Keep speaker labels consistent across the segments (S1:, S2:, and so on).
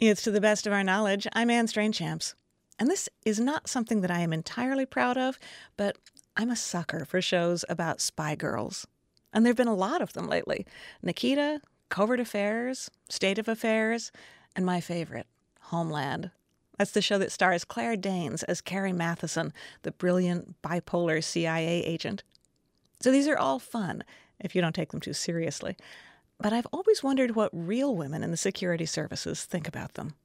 S1: It's To the Best of Our Knowledge. I'm Anne Strainchamps. And this is not something that I am entirely proud of, but I'm a sucker for shows about spy girls. And there have been a lot of them lately. Nikita, Covert Affairs, State of Affairs, and my favorite, Homeland. That's the show that stars Claire Danes as Carrie Matheson, the brilliant bipolar CIA agent. So these are all fun, if you don't take them too seriously. But I've always wondered what real women in the security services think about them.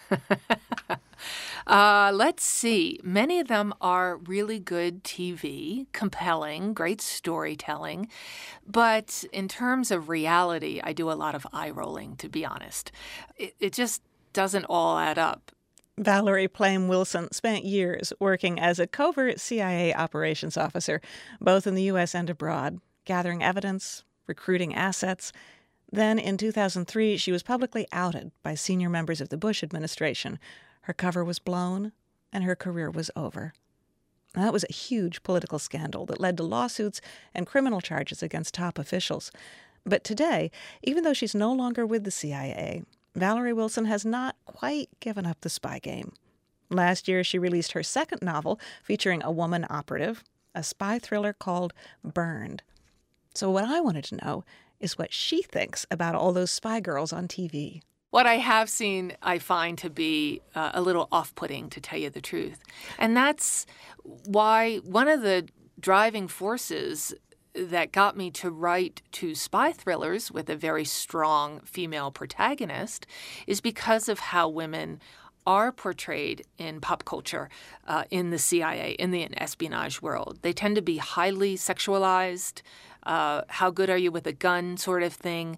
S2: Let's see. Many of them are really good TV, compelling, great storytelling. But in terms of reality, I do a lot of eye rolling, to be honest. It just doesn't all add up.
S1: Valerie Plame Wilson spent years working as a covert CIA operations officer, both in the U.S. and abroad, gathering evidence, recruiting assets. Then, in 2003, she was publicly outed by senior members of the Bush administration. Her cover was blown, and her career was over. Now, that was a huge political scandal that led to lawsuits and criminal charges against top officials. But today, even though she's no longer with the CIA, Valerie Wilson has not quite given up the spy game. Last year, she released her second novel featuring a woman operative, a spy thriller called Burned. So what I wanted to know is what she thinks about all those spy girls on TV.
S2: What I have seen, I find to be a little off-putting, to tell you the truth. And that's why one of the driving forces that got me to write two spy thrillers with a very strong female protagonist is because of how women are portrayed in pop culture, in the CIA, in the espionage world. They tend to be highly sexualized, how good are you with a gun sort of thing,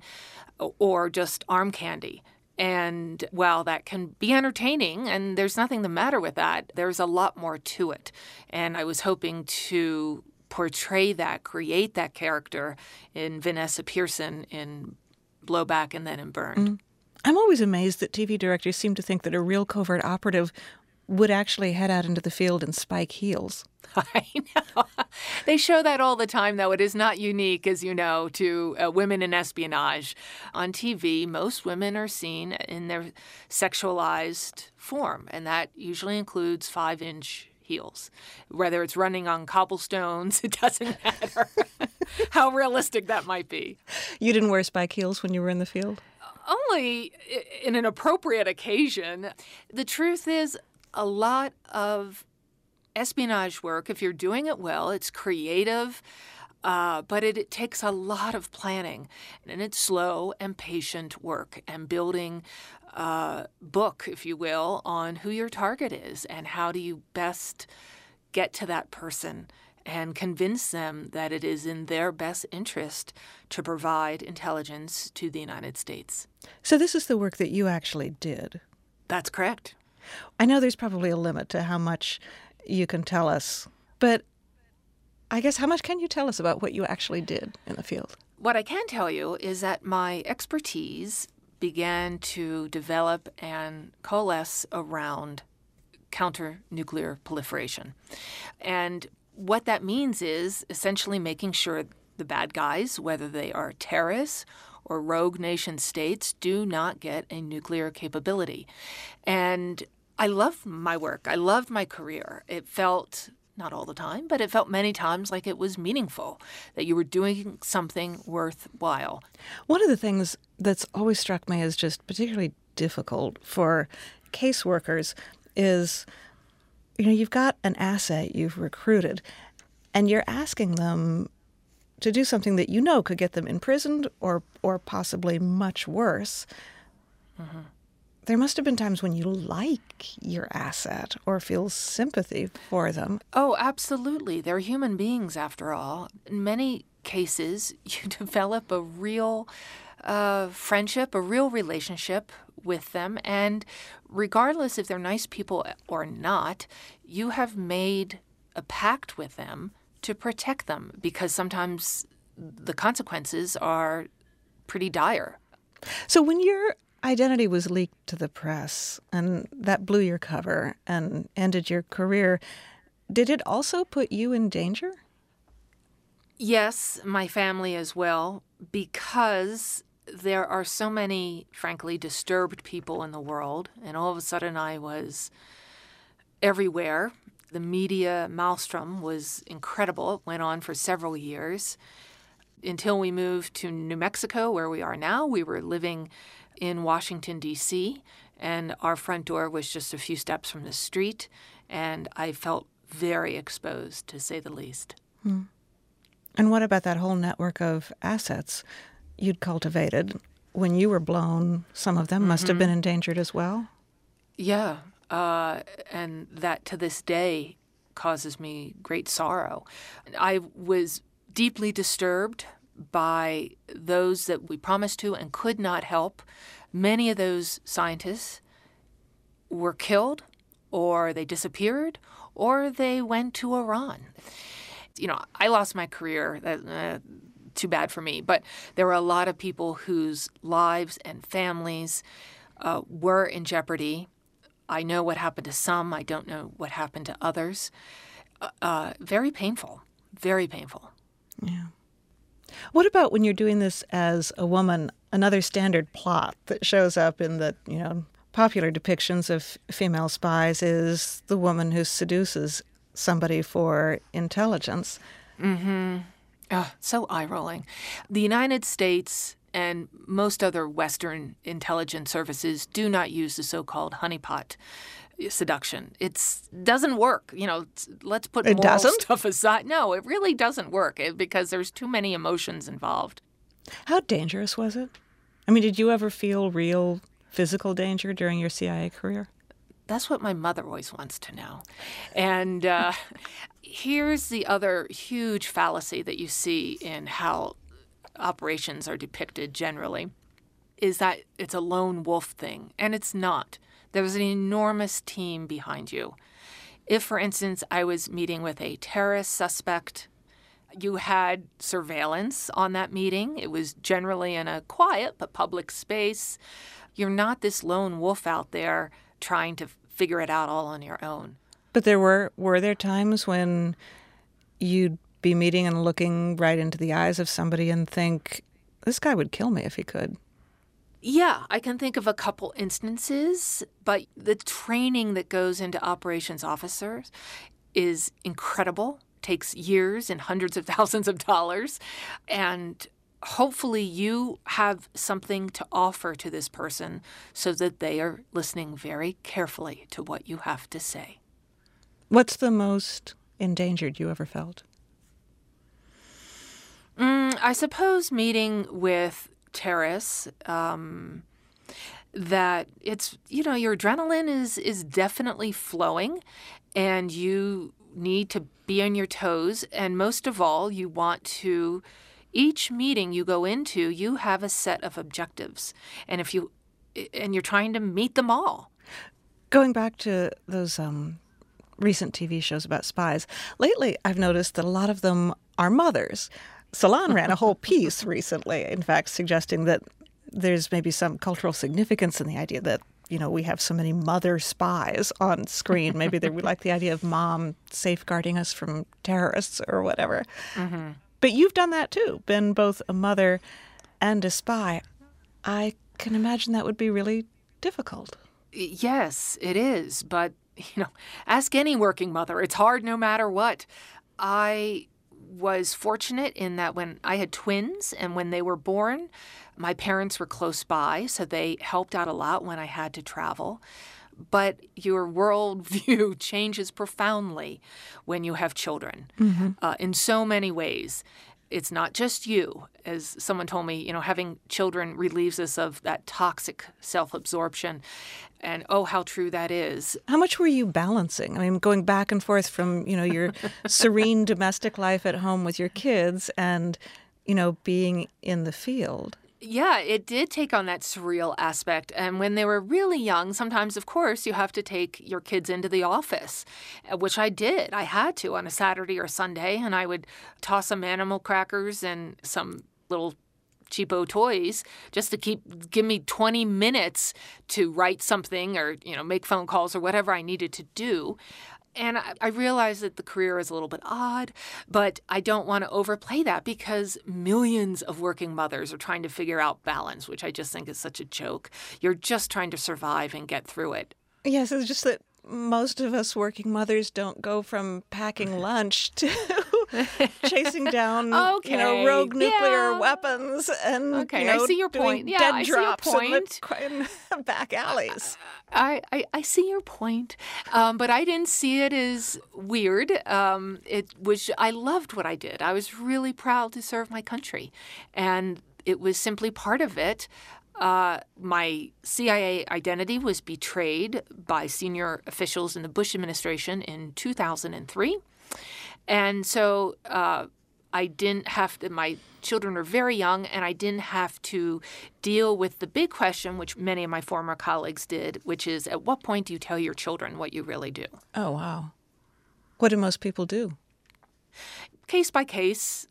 S2: or just arm candy. And while that can be entertaining, and there's nothing the matter with that, there's a lot more to it. And I was hoping to portray that, create that character in Vanessa Pearson in Blowback and then in Burned.
S1: Mm. I'm always amazed that TV directors seem to think that a real covert operative would actually head out into the field and spike heels.
S2: I know. They show that all the time, though. It is not unique, as you know, to women in espionage. On TV, most women are seen in their sexualized form, and that usually includes 5-inch heels. Whether it's running on cobblestones, it doesn't matter how realistic that might be.
S1: You didn't wear spike heels when you were in the field?
S2: Only in an appropriate occasion. The truth is, a lot of espionage work, if you're doing it well, it's creative, but it takes a lot of planning. And it's slow and patient work and building a book, if you will, on who your target is and how do you best get to that person and convince them that it is in their best interest to provide intelligence to the United States.
S1: So this is the work that you actually did?
S2: That's correct.
S1: I know there's probably a limit to how much you can tell us, but I guess how much can you tell us about what you actually did in the field?
S2: What I can tell you is that my expertise began to develop and coalesce around counter-nuclear proliferation. And what that means is essentially making sure the bad guys, whether they are terrorists or rogue nation states, do not get a nuclear capability. And I loved my work. I loved my career. It felt, not all the time, but it felt many times like it was meaningful, that you were doing something worthwhile.
S1: One of the things that's always struck me as just particularly difficult for caseworkers is, you've got an asset you've recruited, and you're asking them to do something that could get them imprisoned or possibly much worse. Mm-hmm. There must have been times when you like your asset or feel sympathy for them.
S2: Oh, absolutely. They're human beings, after all. In many cases, you develop a real friendship, a real relationship with them. And regardless if they're nice people or not, you have made a pact with them to protect them, because sometimes the consequences are pretty dire.
S1: So when your identity was leaked to the press and that blew your cover and ended your career, did it also put you in danger?
S2: Yes, my family as well, because there are so many, frankly, disturbed people in the world, and all of a sudden I was everywhere. The media maelstrom was incredible. It went on for several years until we moved to New Mexico, where we are now. We were living in Washington, D.C., and our front door was just a few steps from the street, and I felt very exposed, to say the least.
S1: Hmm. And what about that whole network of assets you'd cultivated? When you were blown, some of them must have been endangered as well?
S2: Yeah, and that to this day causes me great sorrow. I was deeply disturbed by those that we promised to and could not help. Many of those scientists were killed, or they disappeared, or they went to Iran. I lost my career. Too bad for me. But there were a lot of people whose lives and families were in jeopardy. I know what happened to some. I don't know what happened to others. Very painful. Very painful.
S1: Yeah. What about when you're doing this as a woman, another standard plot that shows up in the, popular depictions of female spies is the woman who seduces somebody for intelligence.
S2: Mm-hmm. Oh, so eye-rolling. The United States and most other Western intelligence services do not use the so-called honeypot seduction. It doesn't work. Let's put
S1: It
S2: moral
S1: doesn't?
S2: stuff aside. No, it really doesn't work because there's too many emotions involved.
S1: How dangerous was it? I mean, did you ever feel real physical danger during your CIA career?
S2: That's what my mother always wants to know. And here's the other huge fallacy that you see in how operations are depicted generally, is that it's a lone wolf thing. And it's not. There's an enormous team behind you. If, for instance, I was meeting with a terrorist suspect, you had surveillance on that meeting. It was generally in a quiet but public space. You're not this lone wolf out there trying to figure it out all on your own.
S1: But were there times when you'd be meeting and looking right into the eyes of somebody and think, this guy would kill me if he could?
S2: Yeah, I can think of a couple instances, but the training that goes into operations officers is incredible, takes years and hundreds of thousands of dollars, and hopefully you have something to offer to this person so that they are listening very carefully to what you have to say.
S1: What's the most endangered you ever felt?
S2: I suppose meeting with terrorists, that it's, your adrenaline is definitely flowing and you need to be on your toes. And most of all, you want to, each meeting you go into, you have a set of objectives. And you're trying to meet them all.
S1: Going back to those recent TV shows about spies, lately I've noticed that a lot of them are mothers. Salon ran a whole piece recently, in fact, suggesting that there's maybe some cultural significance in the idea that, we have so many mother spies on screen. Maybe we like the idea of mom safeguarding us from terrorists or whatever. Mm-hmm. But you've done that too, been both a mother and a spy. I can imagine that would be really difficult.
S2: Yes, it is. But, ask any working mother. It's hard no matter what. I was fortunate in that when I had twins and when they were born, my parents were close by, so they helped out a lot when I had to travel. But your worldview changes profoundly when you have children, in so many ways. It's not just you. As someone told me, having children relieves us of that toxic self-absorption. And oh, how true that is.
S1: How much were you balancing? I mean, going back and forth from, your serene domestic life at home with your kids and, being in the field.
S2: Yeah, it did take on that surreal aspect. And when they were really young, sometimes, of course, you have to take your kids into the office, which I did. I had to on a Saturday or Sunday, and I would toss some animal crackers and some little cheapo toys just to give me 20 minutes to write something or, make phone calls or whatever I needed to do. And I realize that the career is a little bit odd, but I don't want to overplay that because millions of working mothers are trying to figure out balance, which I just think is such a joke. You're just trying to survive and get through it.
S1: Yes, it's just that most of us working mothers don't go from packing lunch to chasing down, rogue nuclear weapons and
S2: I see your point.
S1: Doing dead drops in the back alleys.
S2: I see your point, but I didn't see it as weird. I loved what I did. I was really proud to serve my country, and it was simply part of it. My CIA identity was betrayed by senior officials in the Bush administration in 2003. And so I didn't have to, my children are very young, and I didn't have to deal with the big question, which many of my former colleagues did, which is, at what point do you tell your children what you really do?
S1: Oh, wow. What do most people do?
S2: Case by case.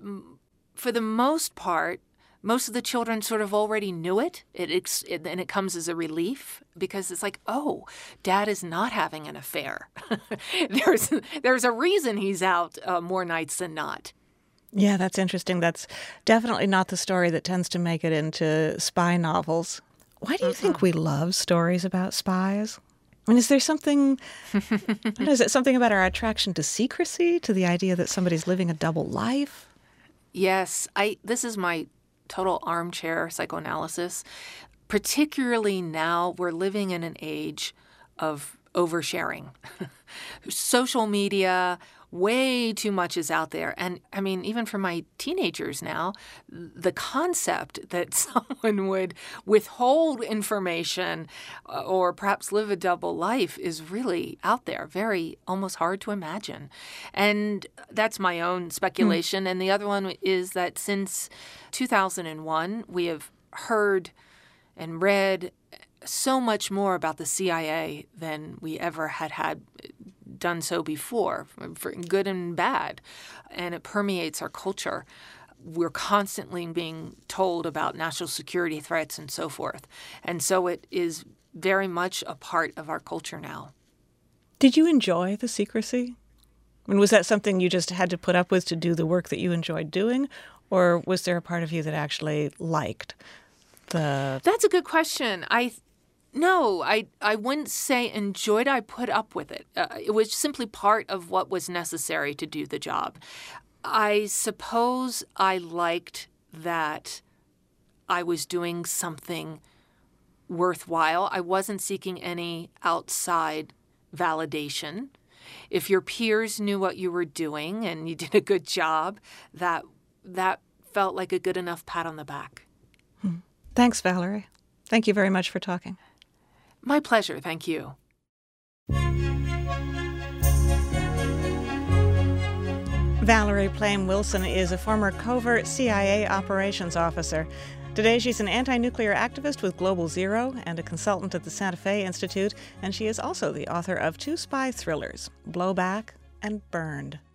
S2: For the most part, most of the children sort of already knew it, and it comes as a relief because it's like, oh, Dad is not having an affair. There's a reason he's out more nights than not.
S1: Yeah, that's interesting. That's definitely not the story that tends to make it into spy novels. Why do you think we love stories about spies? I mean, is there something, is it something about our attraction to secrecy, to the idea that somebody's living a double life?
S2: Yes, this is my total armchair psychoanalysis. Particularly now, we're living in an age of oversharing. Social media, way too much is out there. And I mean, even for my teenagers now, the concept that someone would withhold information or perhaps live a double life is really out there, very almost hard to imagine. And that's my own speculation. And the other one is that since 2001, we have heard and read so much more about the CIA than we ever had done so before, for good and bad, and it permeates our culture. We're constantly being told about national security threats and so forth, and so it is very much a part of our culture now.
S1: Did you enjoy the secrecy? I mean, was that something you just had to put up with to do the work that you enjoyed doing, or was there a part of you that actually liked the...
S2: That's a good question. No, I wouldn't say enjoyed. I put up with it. It was simply part of what was necessary to do the job. I suppose I liked that I was doing something worthwhile. I wasn't seeking any outside validation. If your peers knew what you were doing and you did a good job, that felt like a good enough pat on the back.
S1: Thanks, Valerie. Thank you very much for talking.
S2: My pleasure. Thank you.
S1: Valerie Plame Wilson is a former covert CIA operations officer. Today, she's an anti-nuclear activist with Global Zero and a consultant at the Santa Fe Institute, and she is also the author of 2 spy thrillers, Blowback and Burned.